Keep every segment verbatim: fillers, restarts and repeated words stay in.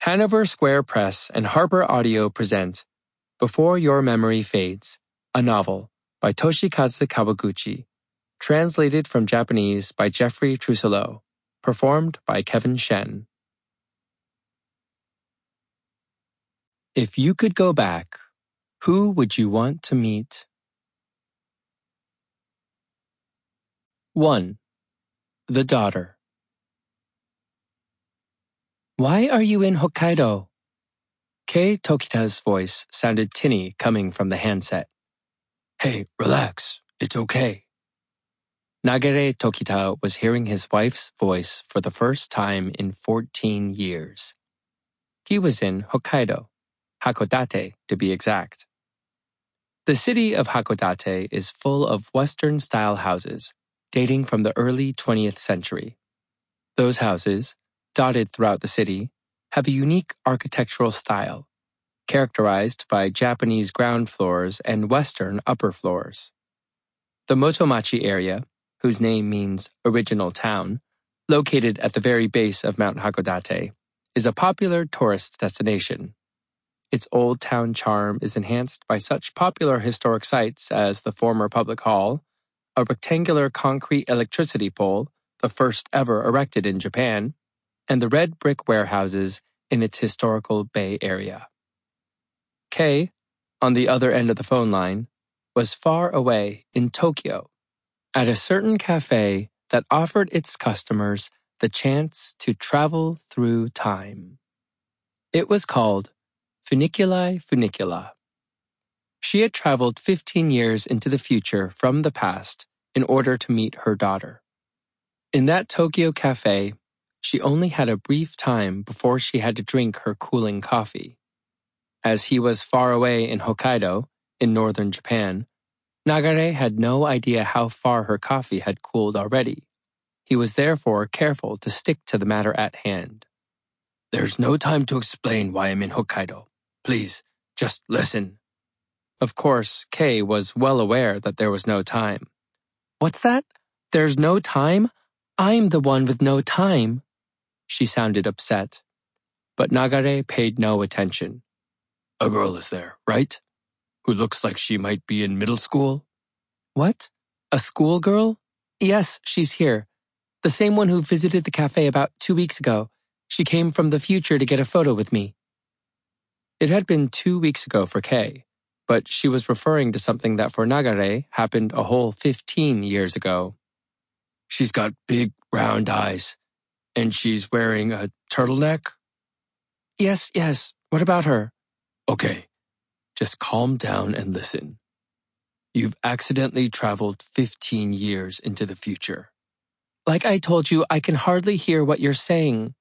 Hanover Square Press and Harper Audio present Before Your Memory Fades, a novel by Toshikazu Kawaguchi, translated from Japanese by Jeffrey Trousselot, performed by Kevin Shen. If you could go back, who would you want to meet? one. The daughter. Why are you in Hokkaido? Kei Tokita's voice sounded tinny coming from the handset. Hey, relax. It's okay. Nagare Tokita was hearing his wife's voice for the first time in fourteen years. He was in Hokkaido, Hakodate to be exact. The city of Hakodate is full of Western-style houses dating from the early twentieth century. Those houses, dotted throughout the city, have a unique architectural style, characterized by Japanese ground floors and Western upper floors. The Motomachi area, whose name means original town, located at the very base of Mount Hakodate, is a popular tourist destination. Its old town charm is enhanced by such popular historic sites as the former public hall, a rectangular concrete electricity pole, the first ever erected in Japan, and the red brick warehouses in its historical Bay Area. Kei, on the other end of the phone line, was far away in Tokyo, at a certain cafe that offered its customers the chance to travel through time. It was called Funiculi Funicula. She had traveled fifteen years into the future from the past in order to meet her daughter. In that Tokyo cafe, she only had a brief time before she had to drink her cooling coffee. As he was far away in Hokkaido, in northern Japan, Nagare had no idea how far her coffee had cooled already. He was therefore careful to stick to the matter at hand. There's no time to explain why I'm in Hokkaido. Please, just listen. Of course, Kei was well aware that there was no time. What's that? There's no time? I'm the one with no time. She sounded upset. But Nagare paid no attention. A girl is there, right? Who looks like she might be in middle school? What? A schoolgirl? Yes, she's here. The same one who visited the cafe about two weeks ago. She came from the future to get a photo with me. It had been two weeks ago for Kei, but she was referring to something that for Nagare happened a whole fifteen years ago. She's got big, round eyes, and she's wearing a turtleneck? Yes, yes. What about her? Okay, just calm down and listen. You've accidentally traveled fifteen years into the future. Like I told you, I can hardly hear what you're saying.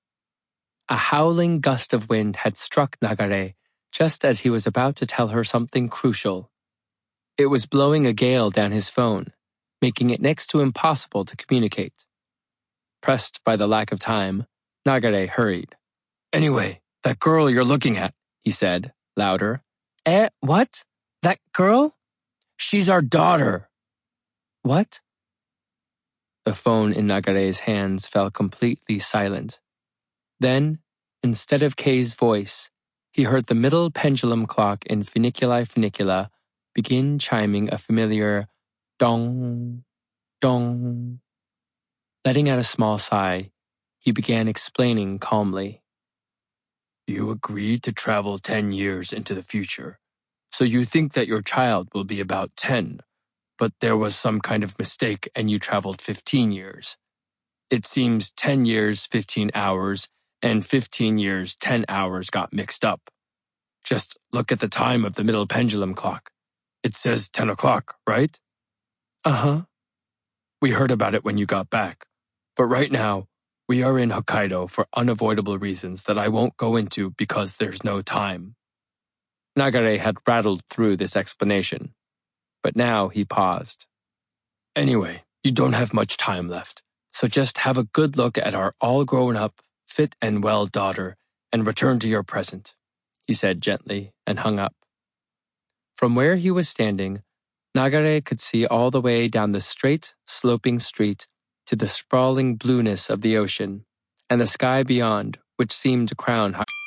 A howling gust of wind had struck Nagare just as he was about to tell her something crucial. It was blowing a gale down his phone, making it next to impossible to communicate. Pressed by the lack of time, Nagare hurried. Anyway, that girl you're looking at, he said, louder. Eh, what? That girl? She's our daughter. What? The phone in Nagare's hands fell completely silent. Then, instead of Kei's voice, he heard the middle pendulum clock in Funiculi Funicula begin chiming a familiar dong, dong. Letting out a small sigh, he began explaining calmly. You agreed to travel ten years into the future, so you think that your child will be about ten, but there was some kind of mistake and you traveled fifteen years. It seems ten years, fifteen hours, and fifteen years, ten hours got mixed up. Just look at the time of the middle pendulum clock. It says ten o'clock, right? Uh-huh. We heard about it when you got back, but right now, we are in Hokkaido for unavoidable reasons that I won't go into because there's no time. Nagare had rattled through this explanation, but now he paused. Anyway, you don't have much time left, so just have a good look at our all-grown-up, fit and well daughter and return to your present, he said gently and hung up. From where he was standing, Nagare could see all the way down the straight, sloping street to the sprawling blueness of the ocean, and the sky beyond, which seemed to crown high.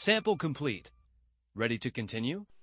Sample complete. Ready to continue?